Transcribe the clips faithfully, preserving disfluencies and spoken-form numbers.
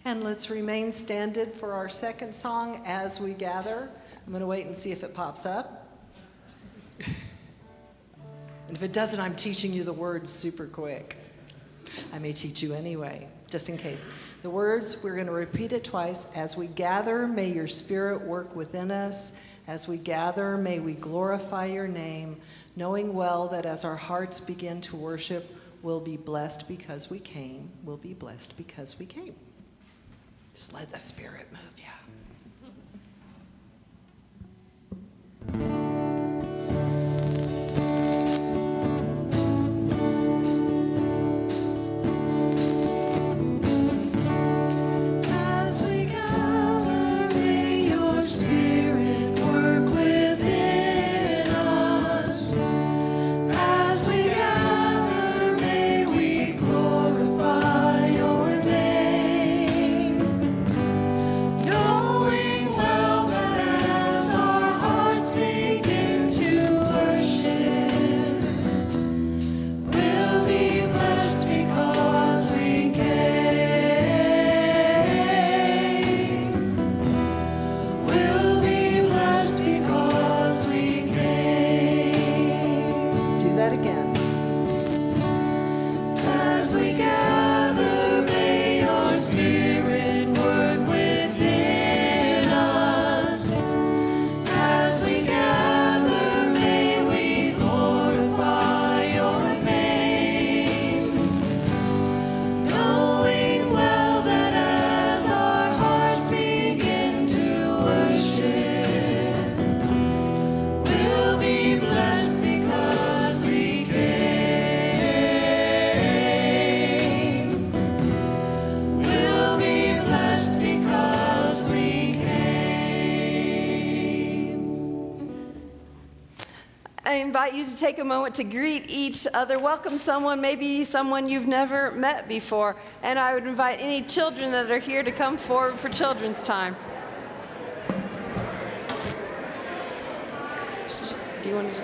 And let's remain standing for our second song, As We Gather. I'm going to wait and see if it pops up. And if it doesn't, I'm teaching you the words super quick. I may teach you anyway, just in case. The words, we're going to repeat it twice. As we gather, may your spirit work within us. As we gather, may we glorify your name, knowing well that as our hearts begin to worship, we'll be blessed because we came. We'll be blessed because we came. Just let the Spirit move you. As we gather, may your Spirit work within us. As we gather, may we glorify your name. Knowing well that as our hearts begin to worship, we'll be blessed because we came. We'll be blessed because we came. Do that again. As we gather, may your Spirit work within us. As we gather, may we glorify your name. Knowing well that as our hearts begin to worship, we'll be blessed because we came. We'll be blessed because we came. I invite you to take a moment to greet each other, welcome someone, maybe someone you've never met before. And I would invite any children that are here to come forward for children's time. Do you want to just...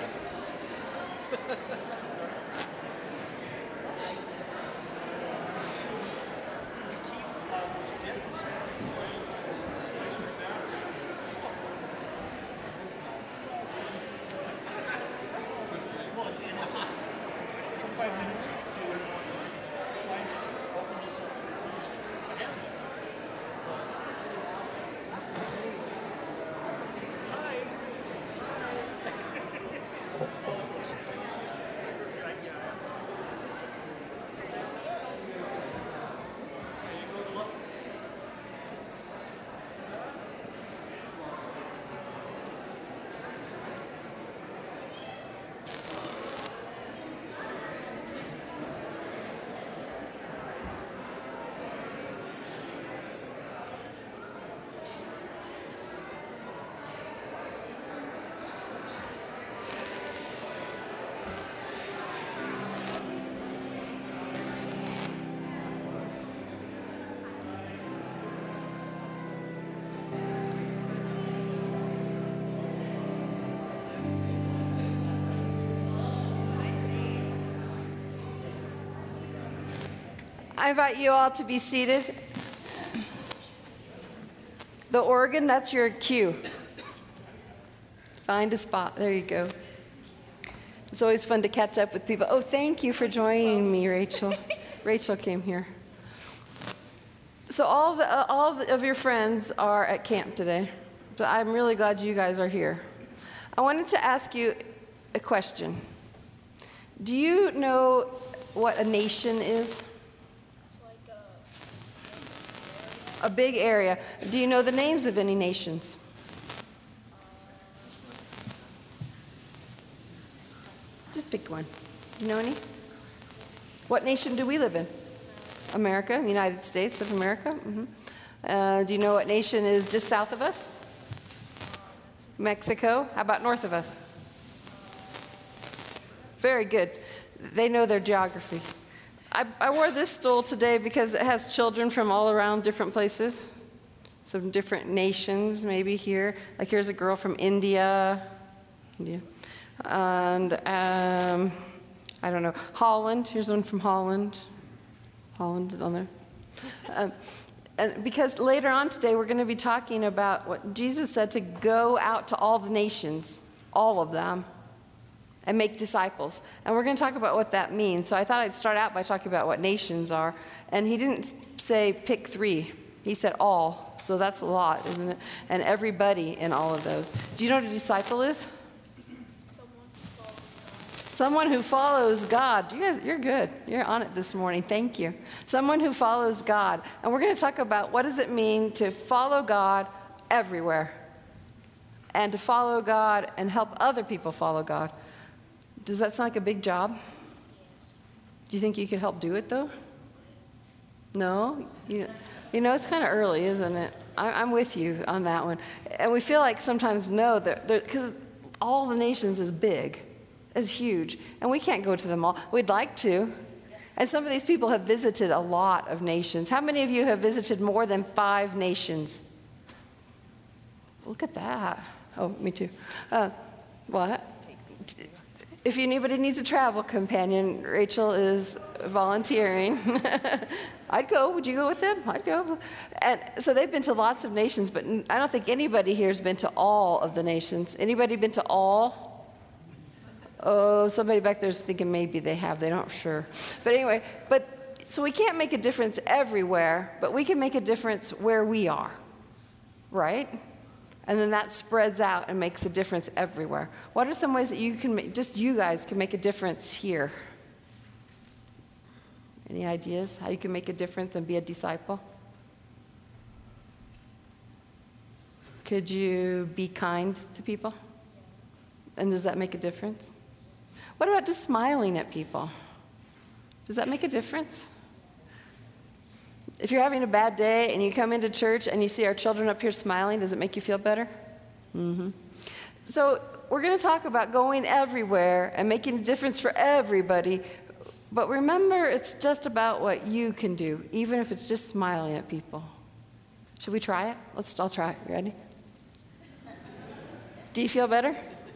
I invite you all to be seated. The organ, that's your cue. Find a spot. There you go. It's always fun to catch up with people. Oh, thank you for joining me, Rachel. Rachel came here. So all, the, uh, all of your friends are at camp today. But I'm really glad you guys are here. I wanted to ask you a question. Do you know what a nation is? A big area. Do you know the names of any nations? Just pick one. Do you know any? What nation do we live in? America, the United States of America. Mm-hmm. Uh, do you know what nation is just south of us? Mexico. How about north of us? Very good. They know their geography. I, I wore this stole today because it has children from all around different places. Some different nations maybe here. Like here's a girl from India. India. And um, I don't know, Holland. Here's one from Holland. Holland's on there. Um, And because later on today, we're going to be talking about what Jesus said to go out to all the nations, all of them, and make disciples. And we're going to talk about what that means. So I thought I'd start out by talking about what nations are. And he didn't say pick three. He said all. So that's a lot, isn't it? And everybody in all of those. Do you know what a disciple is? Someone who follows God. You guys, you're good. You're on it this morning. Thank you. Someone who follows God. And we're going to talk about what does it mean to follow God everywhere. And to follow God and help other people follow God. Does that sound like a big job? Do you think you could help do it, though? No? You know, you know it's kind of early, isn't it? I, I'm with you on that one. And we feel like sometimes no, because all the nations is big. It's huge. And we can't go to them all. We'd like to. And some of these people have visited a lot of nations. How many of you have visited more than five nations? Look at that. Oh, me too. Uh, what? If anybody needs a travel companion, Rachel is volunteering. I'd go. Would you go with them? I'd go. And so they've been to lots of nations, but I don't think anybody here has been to all of the nations. Anybody been to all? Oh, somebody back there's thinking maybe they have. They don't sure. But anyway, but so we can't make a difference everywhere, but we can make a difference where we are, right? And then that spreads out and makes a difference everywhere. What are some ways that you can make, just you guys can make a difference here? Any ideas how you can make a difference and be a disciple? Could you be kind to people? And does that make a difference? What about just smiling at people? Does that make a difference? If you're having a bad day and you come into church and you see our children up here smiling, does it make you feel better? Mm-hmm. So we're going to talk about going everywhere and making a difference for everybody. But remember, it's just about what you can do, even if it's just smiling at people. Should we try it? Let's all try it. You ready? Do you feel better?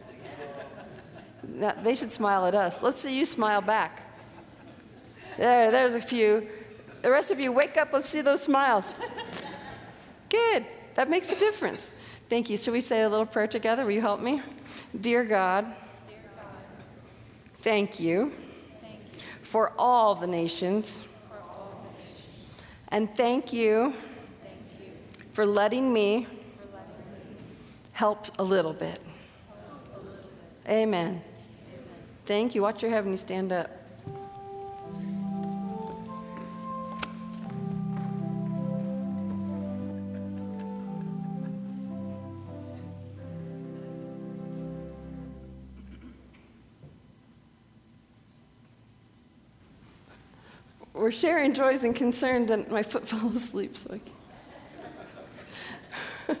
Now, they should smile at us. Let's see you smile back. There, there's a few. The rest of you, wake up. Let's see those smiles. Good. That makes a difference. Thank you. Should we say a little prayer together? Will you help me? Dear God, Dear God thank, you thank you for all the nations. For all the nations. And thank you, thank you for letting me, for letting me help a little bit. Help a little bit. Amen. Amen. Thank you. Watch your head when you stand up. We're sharing joys and concerns, and my foot fell asleep, so I can't.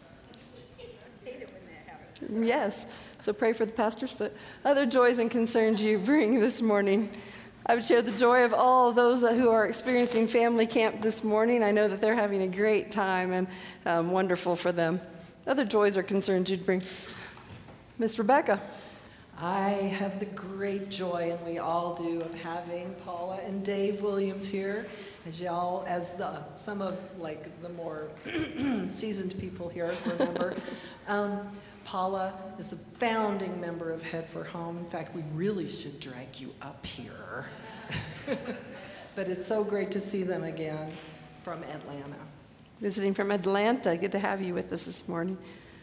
Yes, so pray for the pastor's foot. Other joys and concerns you bring this morning. I would share the joy of all of those who are experiencing family camp this morning. I know that they're having a great time and um, wonderful for them. Other joys or concerns you'd bring. Miss Rebecca. I have the great joy, and we all do, of having Paula and Dave Williams here, as y'all, as the some of like the more seasoned people here remember. um, Paula is a founding member of Head for Home. In fact, we really should drag you up here. But it's so great to see them again from Atlanta. Visiting from Atlanta. Good to have you with us this morning.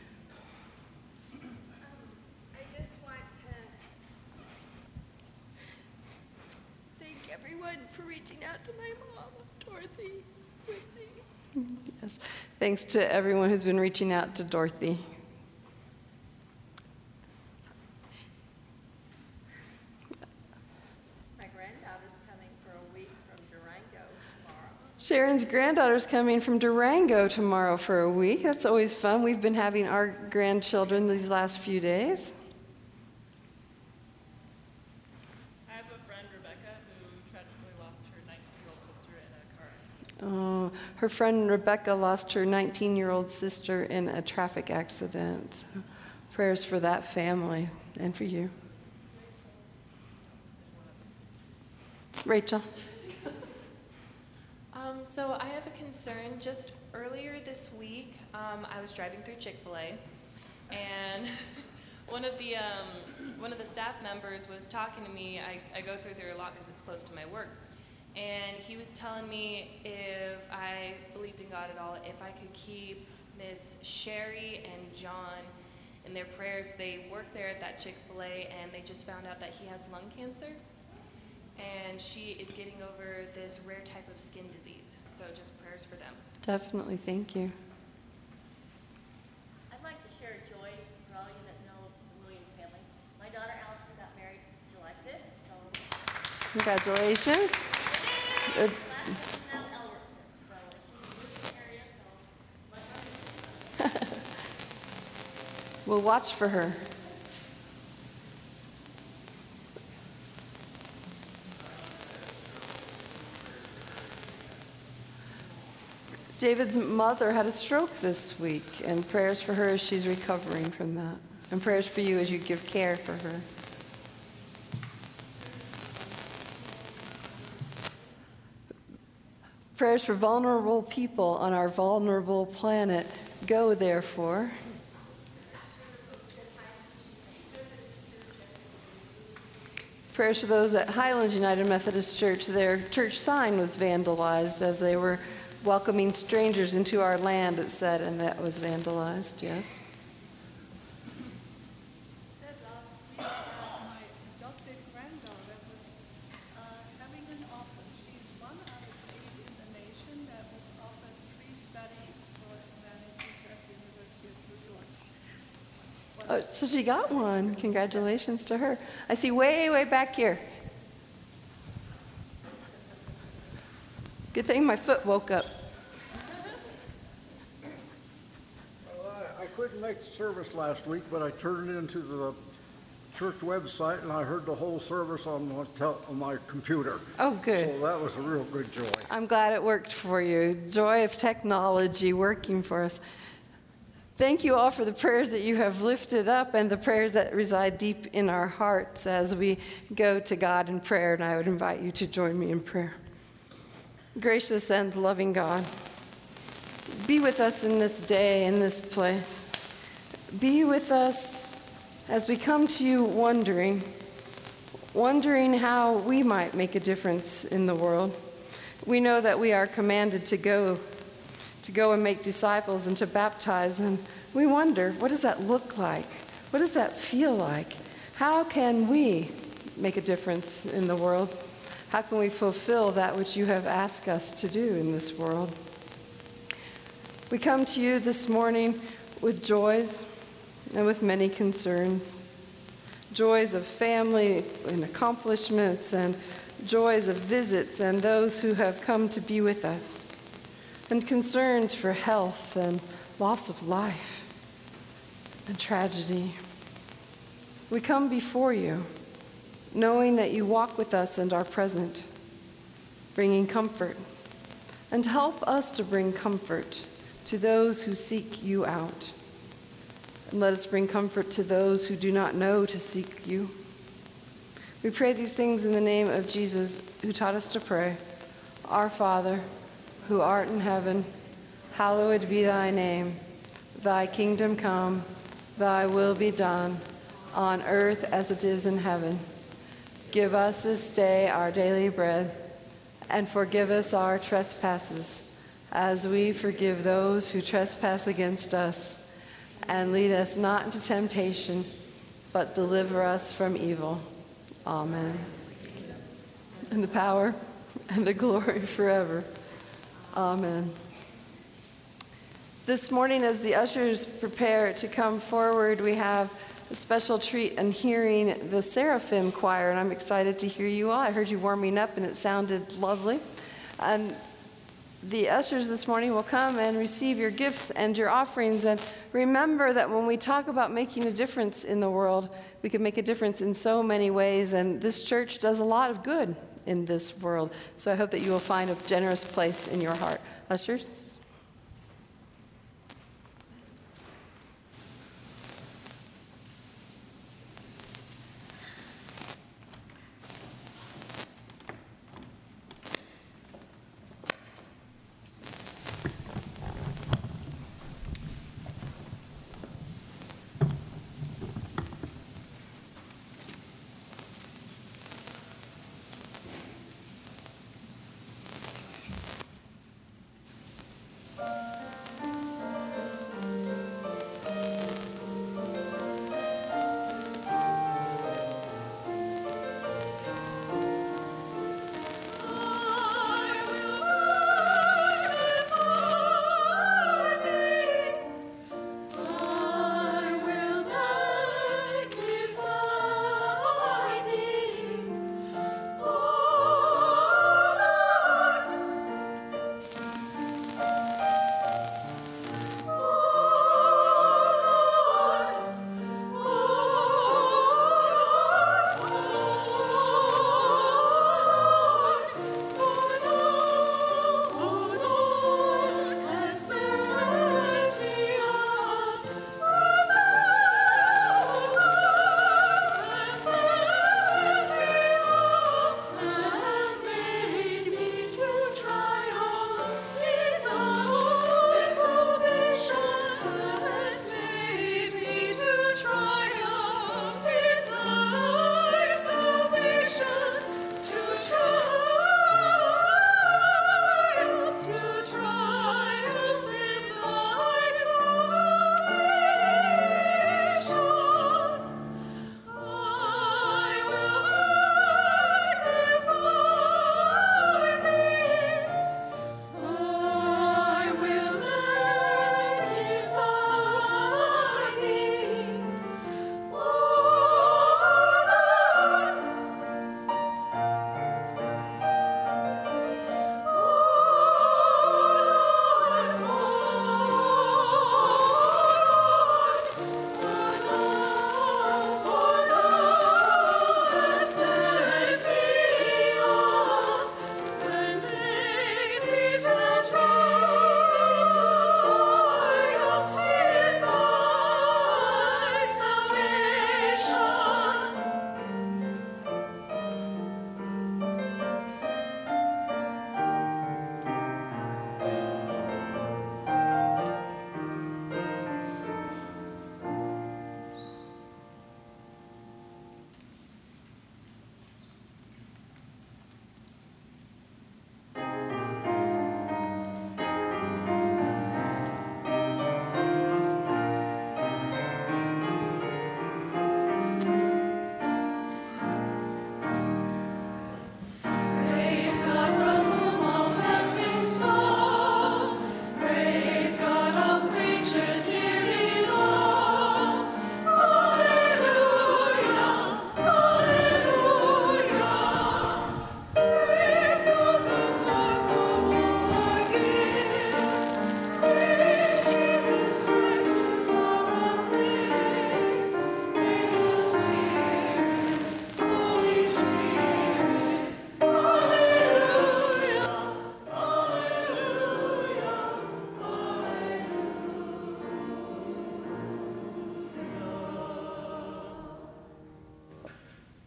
For reaching out to my mom, Dorothy Quincy. Yes, thanks to everyone who's been reaching out to Dorothy. My granddaughter's coming for a week from Durango tomorrow. Sharon's granddaughter's coming from Durango tomorrow for a week. That's always fun. We've been having our grandchildren these last few days. Oh, her friend Rebecca lost her nineteen-year-old sister in a traffic accident. So prayers for that family and for you. Rachel. Um, so I have a concern. Just earlier this week, um, I was driving through Chick-fil-A, and one of the um, one of the staff members was talking to me. I, I go through there a lot because it's close to my work, and he was telling me if I believed in God at all, if I could keep Miss Sherry and John in their prayers. They work there at that Chick-fil-A, and they just found out that he has lung cancer. And she is getting over this rare type of skin disease. So just prayers for them. Definitely, thank you. I'd like to share joy for all you that know the Williams family. My daughter Allison got married July fifth, so. Congratulations. Last name is now Elwerson, so she lives in the area, so let her know. We'll watch for her. David's mother had a stroke this week, and prayers for her as she's recovering from that. And prayers for you as you give care for her. Prayers for vulnerable people on our vulnerable planet. Go, therefore. Prayers for those at Highlands United Methodist Church. Their church sign was vandalized as they were welcoming strangers into our land, it said, and that was vandalized, yes. Said last week that my adopted granddaughter was uh, having an offer. She's one out of eight in the nation that was offered free study for humanities at the University of New York. Oh, so she got one. Congratulations to her. I see way, way back here. Good thing my foot woke up. Well, I, I couldn't make the service last week, but I turned it into the church website and I heard the whole service on my, tel- on my computer. Oh, good. So that was a real good joy. I'm glad it worked for you. Joy of technology working for us. Thank you all for the prayers that you have lifted up and the prayers that reside deep in our hearts as we go to God in prayer, and I would invite you to join me in prayer. Gracious and loving God, be with us in this day, in this place. Be with us as we come to you wondering, wondering how we might make a difference in the world. We know that we are commanded to go, to go and make disciples and to baptize, and we wonder, what does that look like? What does that feel like? How can we make a difference in the world? How can we fulfill that which you have asked us to do in this world? We come to you this morning with joys and with many concerns. Joys of family and accomplishments, and joys of visits and those who have come to be with us. And concerns for health and loss of life and tragedy. We come before you, knowing that you walk with us and are present, bringing comfort, and help us to bring comfort to those who seek you out. And let us bring comfort to those who do not know to seek you. We pray these things in the name of Jesus, who taught us to pray. Our Father, who art in heaven, hallowed be thy name. Thy kingdom come, thy will be done, on earth as it is in heaven. Give us this day our daily bread, and forgive us our trespasses, as we forgive those who trespass against us. And lead us not into temptation, but deliver us from evil. Amen. And the power and the glory forever. Amen. This morning, as the ushers prepare to come forward, we have a special treat in hearing the Seraphim Choir, and I'm excited to hear you all. I heard you warming up, and it sounded lovely. And the ushers this morning will come and receive your gifts and your offerings. And remember that when we talk about making a difference in the world, we can make a difference in so many ways, and this church does a lot of good in this world. So I hope that you will find a generous place in your heart. Ushers?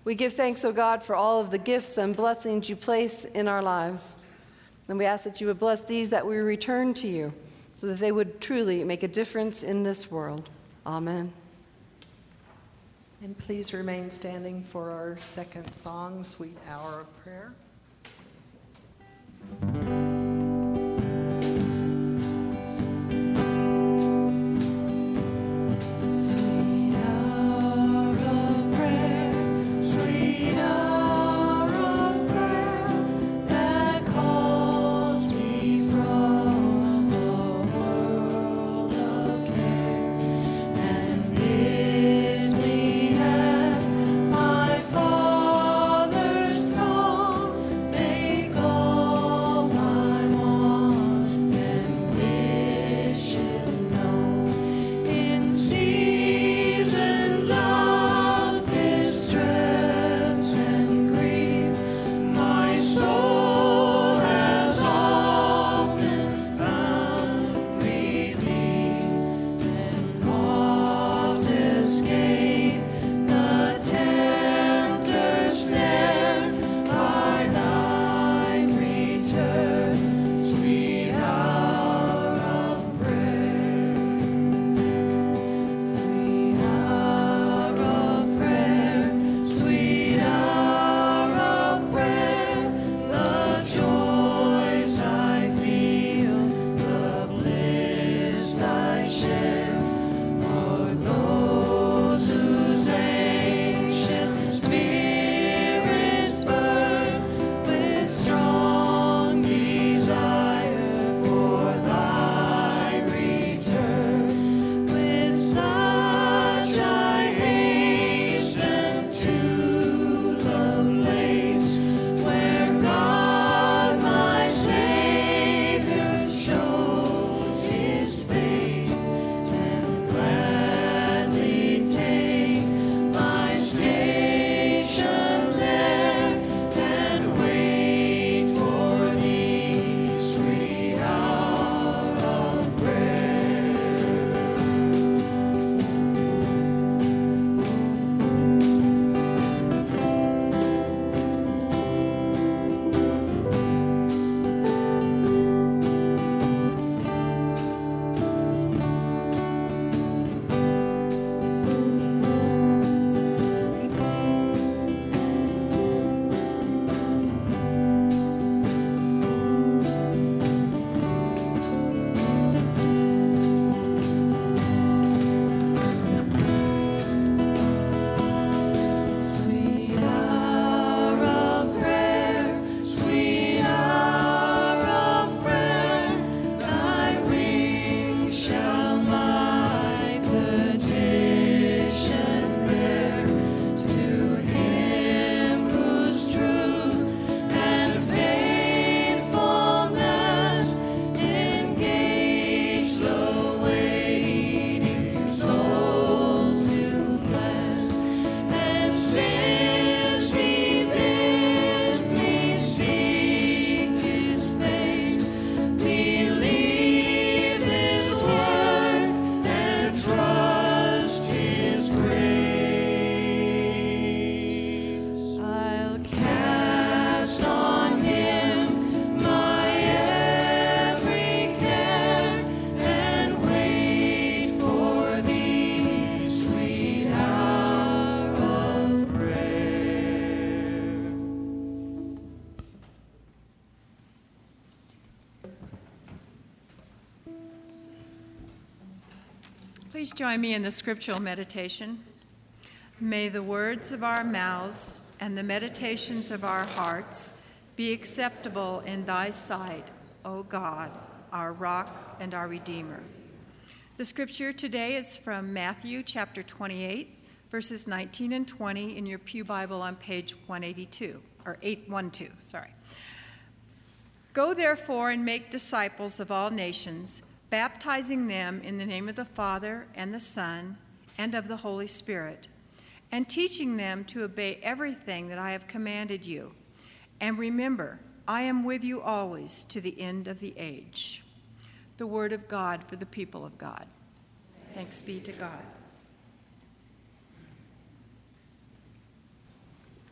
We give thanks, O God, for all of the gifts and blessings you place in our lives. And we ask that you would bless these that we return to you, so that they would truly make a difference in this world. Amen. And please remain standing for our second song, Sweet Hour of Prayer. Sweet hour of prayer, sweet hour of prayer, that calls me from the world of care and bids me at my Father's throne, make all my wants and wishes known. In seasons of distress and grief, my soul has often found relief, and oft escaped the tempter's snare by thy return, sweet hour of prayer. Sweet hour of prayer, sweet hour of prayer, the joys I feel, the bliss I share, for those whose anxious spirits burn with strong desire for thy return. With such I hasten to the place where God my Savior shows his face, and gladly take my station there and wait for thee, sweet hour of prayer. Sweet hour of prayer, sweet hour of prayer, thy wings shall my petition bear to him whose truth and faithfulness engage the waiting soul to bless. And since he bids me seek his face, believe his words and trust his grace. I'll cast on him my every care and wait for thee, sweet hour of prayer. Please join me in the scriptural meditation. May the words of our mouths and the meditations of our hearts be acceptable in thy sight, O God, our rock and our redeemer. The scripture today is from Matthew chapter twenty-eight, verses nineteen and twenty in your Pew Bible on page one eighty-two, or eight twelve, sorry. Go therefore and make disciples of all nations, baptizing them in the name of the Father and the Son and of the Holy Spirit, and teaching them to obey everything that I have commanded you. And remember, I am with you always to the end of the age. The word of God for the people of God. Thanks be to God.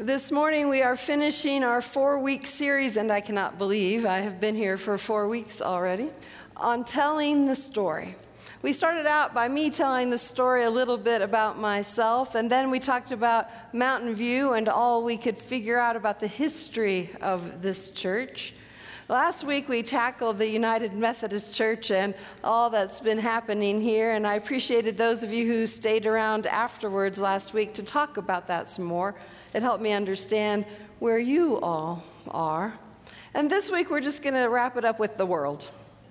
This morning we are finishing our four-week series, and I cannot believe I have been here for four weeks already, on telling the story. We started out by me telling the story a little bit about myself, and then we talked about Mountain View and all we could figure out about the history of this church. Last week we tackled the United Methodist Church and all that's been happening here, and I appreciated those of you who stayed around afterwards last week to talk about that some more. It helped me understand where you all are. And this week we're just going to wrap it up with the world.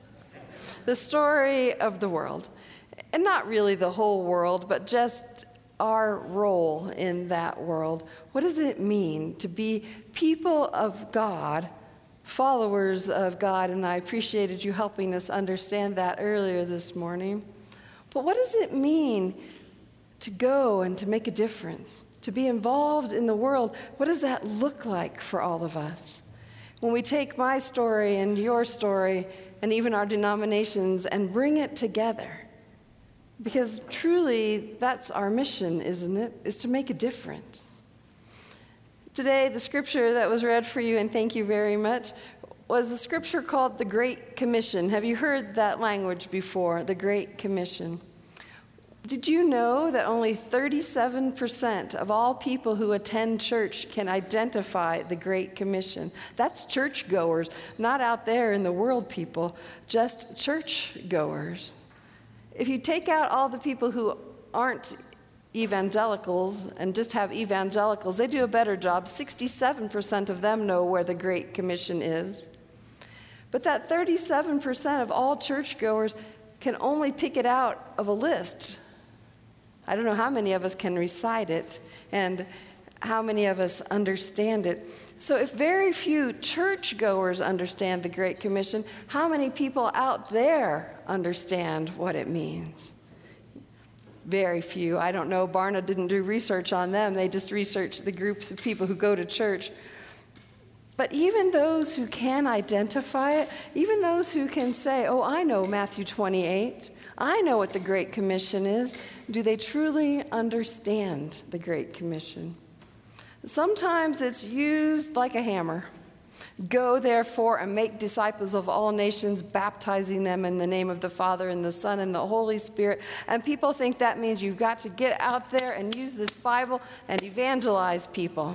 The story of the world. And not really the whole world, but just our role in that world. What does it mean to be people of God, followers of God? And I appreciated you helping us understand that earlier this morning. But what does it mean to go and to make a difference? To be involved in the world, what does that look like for all of us? When we take my story and your story and even our denominations and bring it together, because truly that's our mission, isn't it? Is to make a difference. Today, the scripture that was read for you, and thank you very much, was a scripture called the Great Commission. Have you heard that language before, the Great Commission? Did you know that only thirty-seven percent of all people who attend church can identify the Great Commission? That's churchgoers, not out there in the world people, just churchgoers. If you take out all the people who aren't evangelicals and just have evangelicals, they do a better job. sixty-seven percent of them know where the Great Commission is. But that thirty-seven percent of all churchgoers can only pick it out of a list. I don't know how many of us can recite it and how many of us understand it. So if very few churchgoers understand the Great Commission, how many people out there understand what it means? Very few. I don't know. Barna didn't do research on them. They just researched the groups of people who go to church. But even those who can identify it, even those who can say, oh, I know Matthew twenty-eight, I know what the Great Commission is, do they truly understand the Great Commission? Sometimes it's used like a hammer. Go, therefore, and make disciples of all nations, baptizing them in the name of the Father and the Son and the Holy Spirit. And people think that means you've got to get out there and use this Bible and evangelize people.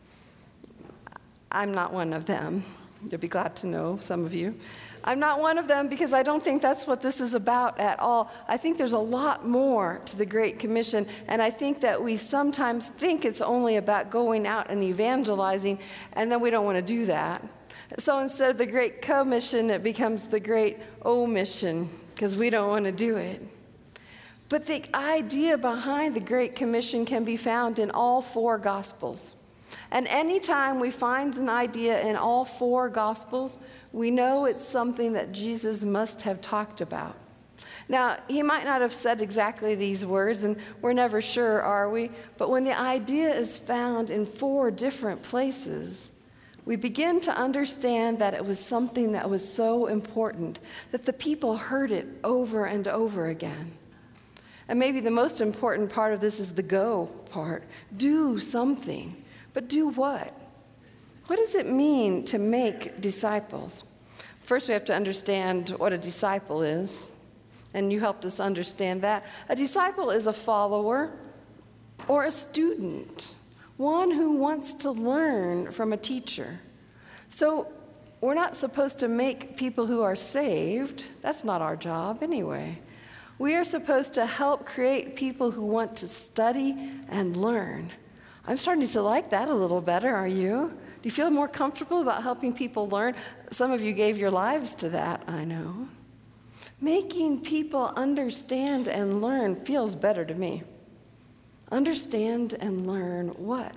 I'm not one of them. You'll be glad to know, some of you. I'm not one of them because I don't think that's what this is about at all. I think there's a lot more to the Great Commission, and I think that we sometimes think it's only about going out and evangelizing, and then we don't want to do that. So instead of the Great Commission, it becomes the Great Omission, because we don't want to do it. But the idea behind the Great Commission can be found in all four Gospels. And anytime we find an idea in all four Gospels, we know it's something that Jesus must have talked about. Now, he might not have said exactly these words, and we're never sure, are we? But when the idea is found in four different places, we begin to understand that it was something that was so important that the people heard it over and over again. And maybe the most important part of this is the go part. Do something. But do what? What does it mean to make disciples? First, we have to understand what a disciple is, and you helped us understand that. A disciple is a follower or a student, one who wants to learn from a teacher. So we're not supposed to make people who are saved. That's not our job anyway. We are supposed to help create people who want to study and learn. I'm starting to like that a little better, are you? Do you feel more comfortable about helping people learn? Some of you gave your lives to that, I know. Making people understand and learn feels better to me. Understand and learn what?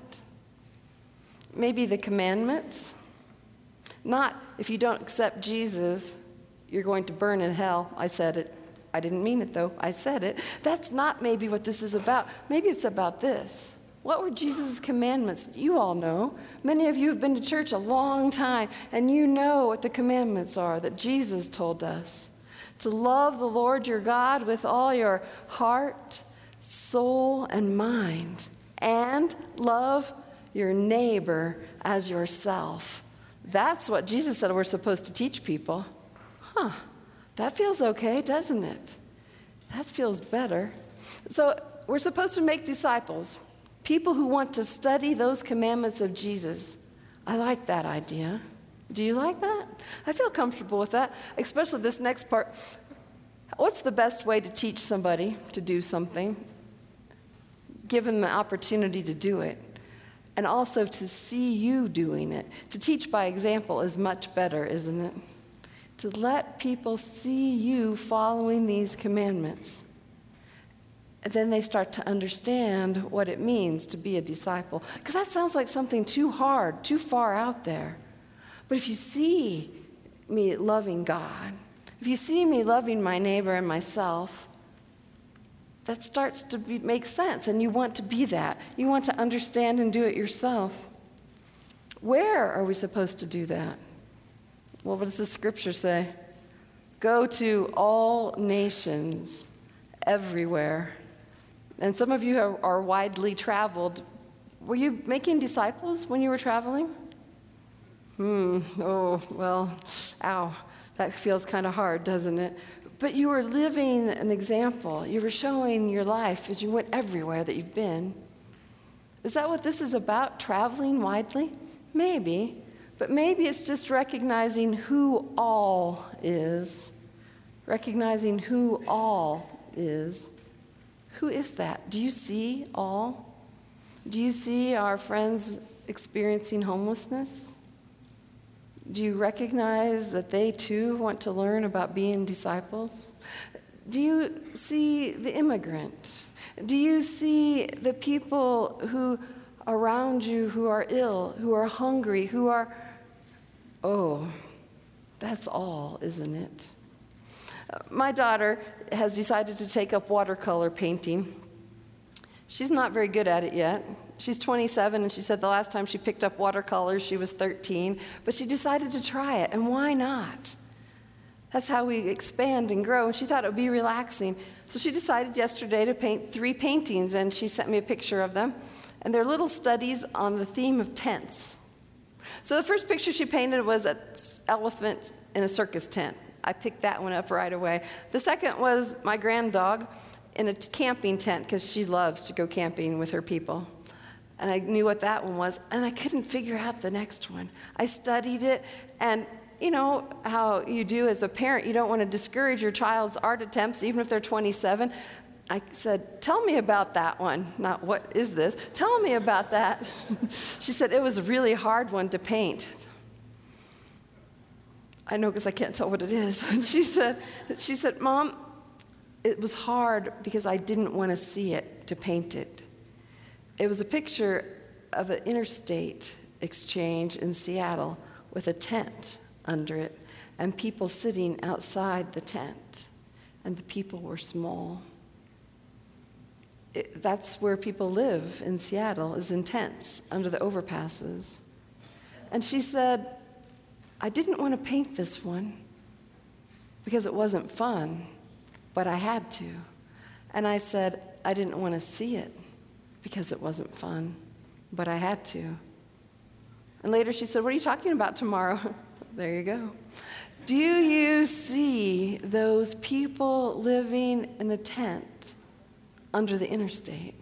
Maybe the commandments? Not if you don't accept Jesus, you're going to burn in hell. I said it. I didn't mean it, though. I said it. That's not maybe what this is about. Maybe it's about this. What were Jesus' commandments? You all know. Many of you have been to church a long time, and you know what the commandments are that Jesus told us. To love the Lord your God with all your heart, soul, and mind, and love your neighbor as yourself. That's what Jesus said we're supposed to teach people. Huh, that feels okay, doesn't it? That feels better. So we're supposed to make disciples, people who want to study those commandments of Jesus. I like that idea. Do you like that? I feel comfortable with that, especially this next part. What's the best way to teach somebody to do something? Give them the opportunity to do it, and also to see you doing it. To teach by example is much better, isn't it? To let people see you following these commandments. And then they start to understand what it means to be a disciple. Because that sounds like something too hard, too far out there. But if you see me loving God, if you see me loving my neighbor and myself, that starts to be, make sense, and you want to be that. You want to understand and do it yourself. Where are we supposed to do that? Well, what does the scripture say? Go to all nations, everywhere. And some of you are, are widely traveled. Were you making disciples when you were traveling? Hmm, oh, well, ow. That feels kind of hard, doesn't it? But you were living an example. You were showing your life as you went everywhere that you've been. Is that what this is about, traveling widely? Maybe. But maybe it's just recognizing who all is. Recognizing who all is. Who is that? Do you see all? Do you see our friends experiencing homelessness? Do you recognize that they too want to learn about being disciples? Do you see the immigrant? Do you see the people who around you who are ill, who are hungry, who are, oh, that's all, isn't it? My daughter has decided to take up watercolor painting. She's not very good at it yet. She's twenty-seven, and she said the last time she picked up watercolors, she was thirteen. But she decided to try it, and why not? That's how we expand and grow, and she thought it would be relaxing. So she decided yesterday to paint three paintings, and she sent me a picture of them. And they're little studies on the theme of tents. So the first picture she painted was an elephant in a circus tent. I picked that one up right away. The second was my grand dog in a camping tent, because she loves to go camping with her people. And I knew what that one was, and I couldn't figure out the next one. I studied it, and you know how you do as a parent, you don't want to discourage your child's art attempts, even if they're twenty-seven. I said, tell me about that one. Not, what is this? Tell me about that. She said, it was a really hard one to paint. I know, because I can't tell what it is. And she said, she said, Mom, it was hard because I didn't want to see it to paint it. It was a picture of an interstate exchange in Seattle with a tent under it and people sitting outside the tent, and the people were small. It, that's where people live in Seattle, is in tents under the overpasses. And she said, I didn't want to paint this one because it wasn't fun, but I had to. And I said, I didn't want to see it because it wasn't fun, but I had to. And later she said, what are you talking about tomorrow? There you go. Do you see those people living in a tent under the interstate?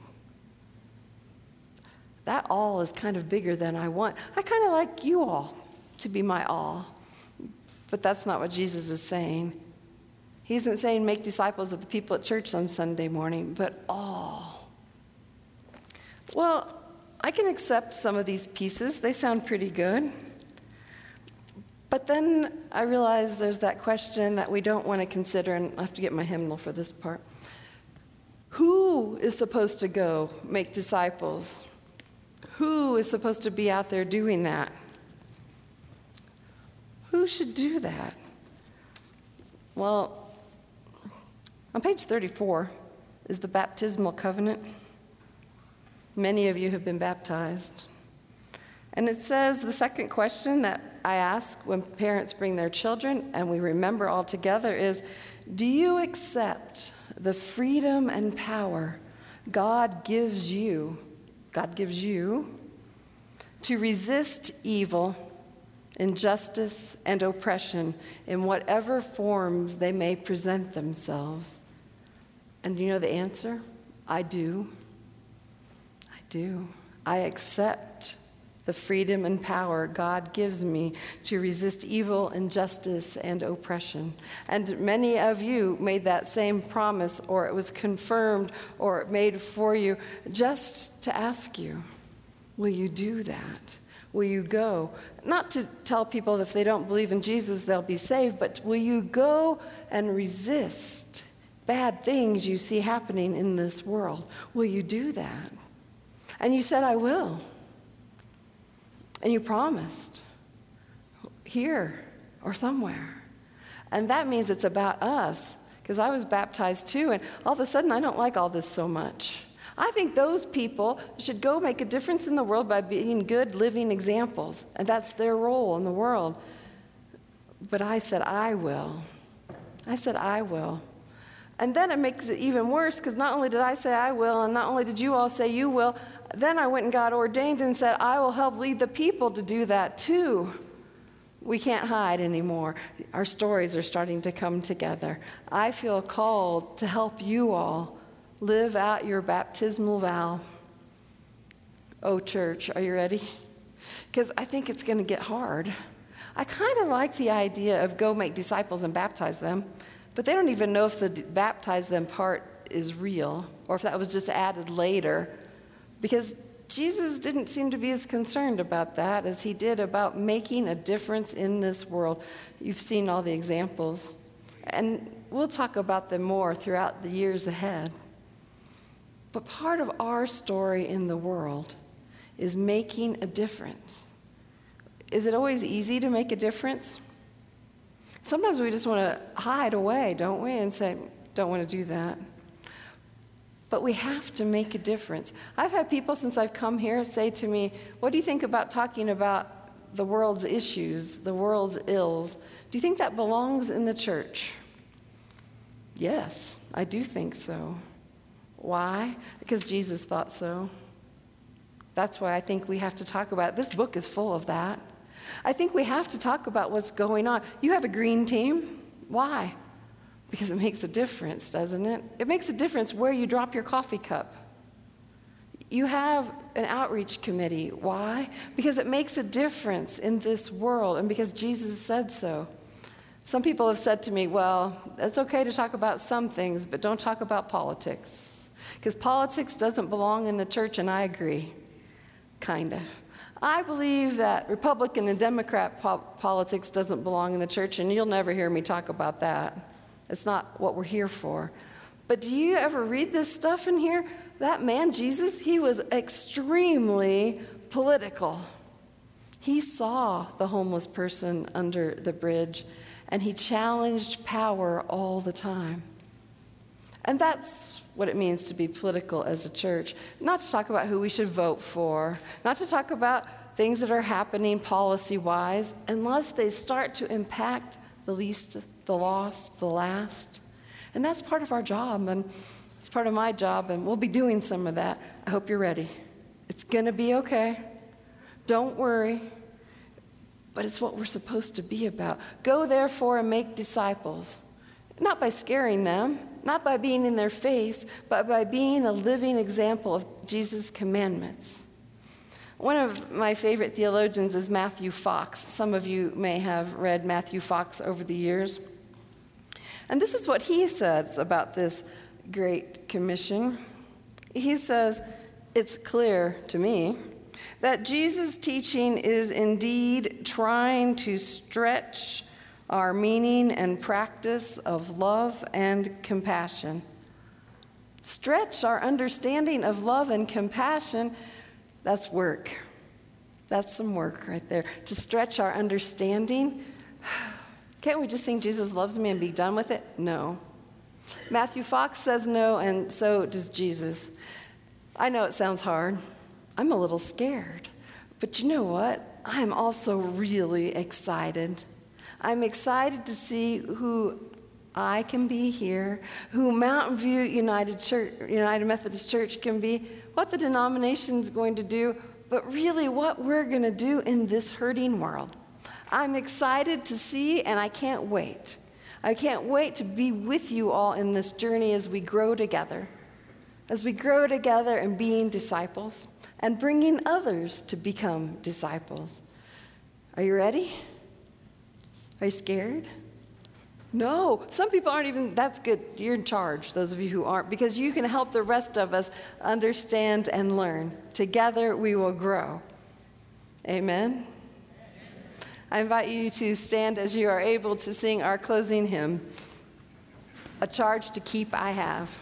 That all is kind of bigger than I want. I kind of like you all to be my all, but that's not what Jesus is saying. He isn't saying make disciples of the people at church on Sunday morning, but all. Well, I can accept some of these pieces. They sound pretty good. But then I realize there's that question that we don't want to consider, and I have to get my hymnal for this part. Who is supposed to go make disciples? Who is supposed to be out there doing that? Who should do that? Well, on page thirty-four is the baptismal covenant. Many of you have been baptized. And it says, the second question that I ask when parents bring their children and we remember all together is, do you accept the freedom and power God gives you, God gives you to resist evil, injustice, and oppression in whatever forms they may present themselves. And you know the answer? I do. I do. I accept the freedom and power God gives me to resist evil, injustice, and oppression. And many of you made that same promise, or it was confirmed, or made for you, just to ask you, will you do that? Will you go? Not to tell people that if they don't believe in Jesus, they'll be saved, but will you go and resist bad things you see happening in this world? Will you do that? And you said, I will. And you promised, here or somewhere. And that means it's about us, because I was baptized too, and all of a sudden I don't like all this so much. I think those people should go make a difference in the world by being good, living examples, and that's their role in the world. But I said, I will. I said, I will. And then it makes it even worse, because not only did I say I will, and not only did you all say you will, then I went and got ordained and said, I will help lead the people to do that too. We can't hide anymore. Our stories are starting to come together. I feel called to help you all live out your baptismal vow. Oh, church, are you ready? Because I think it's going to get hard. I kind of like the idea of go make disciples and baptize them, but they don't even know if the baptize them part is real or if that was just added later, because Jesus didn't seem to be as concerned about that as he did about making a difference in this world. You've seen all the examples, and we'll talk about them more throughout the years ahead. But part of our story in the world is making a difference. Is it always easy to make a difference? Sometimes we just want to hide away, don't we, and say, don't want to do that. But we have to make a difference. I've had people since I've come here say to me, what do you think about talking about the world's issues, the world's ills? Do you think that belongs in the church? Yes, I do think so. Why? Because Jesus thought so. That's why I think we have to talk about it. This book is full of that. I think we have to talk about what's going on. You have a green team. Why? Because it makes a difference, doesn't it? It makes a difference where you drop your coffee cup. You have an outreach committee. Why? Because it makes a difference in this world and because Jesus said so. Some people have said to me, well, it's okay to talk about some things, but don't talk about politics. Because politics doesn't belong in the church, and I agree, kind of. I believe that Republican and Democrat po- politics doesn't belong in the church, and you'll never hear me talk about that. It's not what we're here for. But do you ever read this stuff in here? That man, Jesus, he was extremely political. He saw the homeless person under the bridge, and he challenged power all the time. And that's what it means to be political as a church. Not to talk about who we should vote for, not to talk about things that are happening policy-wise, unless they start to impact the least, the lost, the last. And that's part of our job, and it's part of my job, and we'll be doing some of that. I hope you're ready. It's going to be okay. Don't worry. But it's what we're supposed to be about. Go, therefore, and make disciples. Not by scaring them, not by being in their face, but by being a living example of Jesus' commandments. One of my favorite theologians is Matthew Fox. Some of you may have read Matthew Fox over the years. And this is what he says about this Great Commission. He says, it's clear to me that Jesus' teaching is indeed trying to stretch our meaning and practice of love and compassion. Stretch our understanding of love and compassion. That's work. That's some work right there. To stretch our understanding. Can't we just sing Jesus loves me and be done with it? No. Matthew Fox says no, and so does Jesus. I know it sounds hard. I'm a little scared. But you know what? I'm also really excited. I'm excited to see who I can be here, who Mountain View United Church, United Methodist Church can be, what the denomination's going to do, but really what we're going to do in this hurting world. I'm excited to see, and I can't wait. I can't wait to be with you all in this journey as we grow together, as we grow together in being disciples and bringing others to become disciples. Are you ready? Are you scared? No, some people aren't even, that's good. You're in charge, those of you who aren't, because you can help the rest of us understand and learn. Together we will grow. Amen? I invite you to stand as you are able to sing our closing hymn, A Charge to Keep I Have.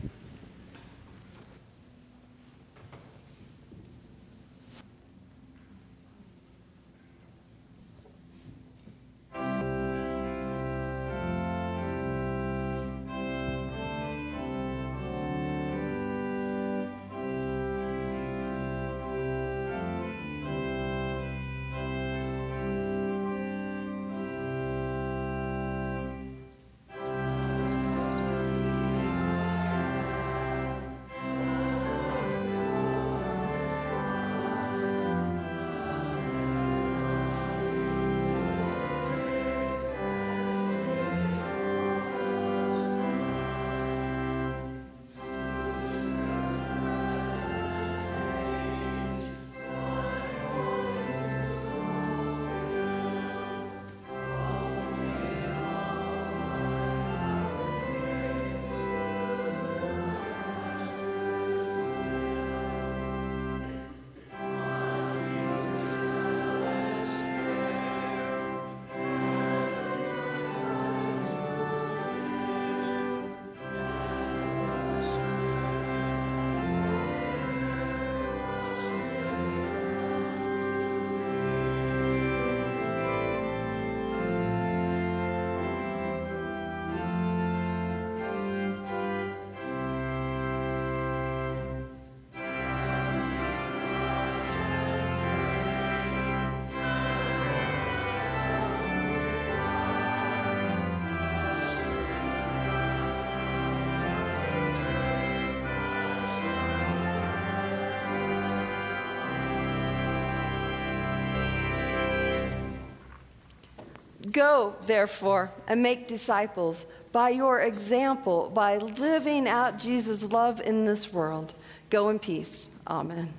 Go, therefore, and make disciples by your example, by living out Jesus' love in this world. Go in peace. Amen.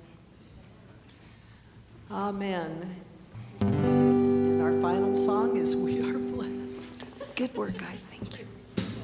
Amen. And our final song is We Are Blessed. Good work, guys. Thank you.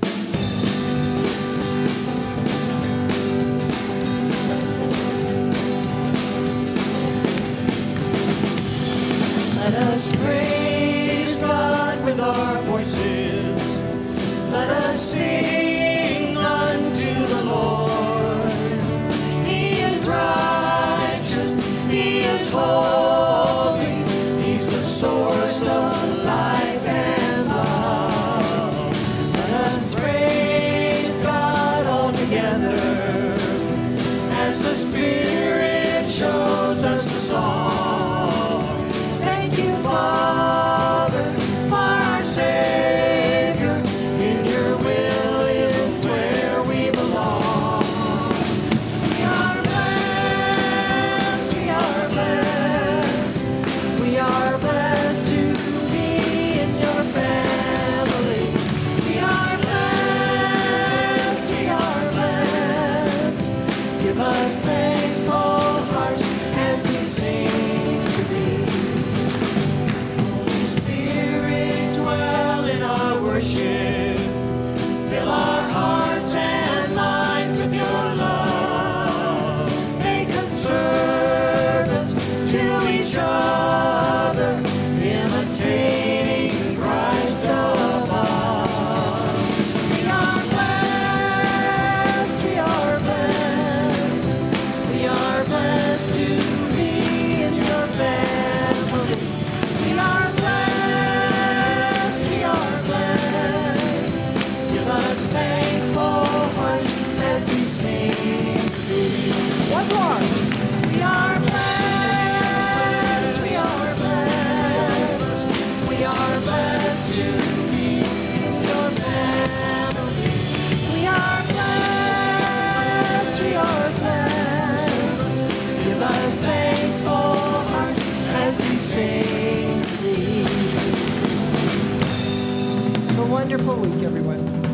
Let us praise God with our voices. Let us sing unto the Lord. He is righteous, He is holy. He's the source of life and love. Let us praise God all together as the Spirit shows us the song. Father, for our Savior, in your will is where we belong. We are blessed, we are blessed, we are blessed to be in your family. We are blessed, we are blessed. Give us thankful hearts as we sing to thee. Worship, fill our hearts and minds with your love. Make us servants to each other, imitating Christ above. We are blessed, we are blessed, we are blessed to be in your family. We are blessed, we are blessed. Thankful hearts as we sing. Once more. We are blessed, we are blessed, we are blessed to be in your family. We are blessed, we are blessed. Give us thankful sing to thee. Have a wonderful week, everyone.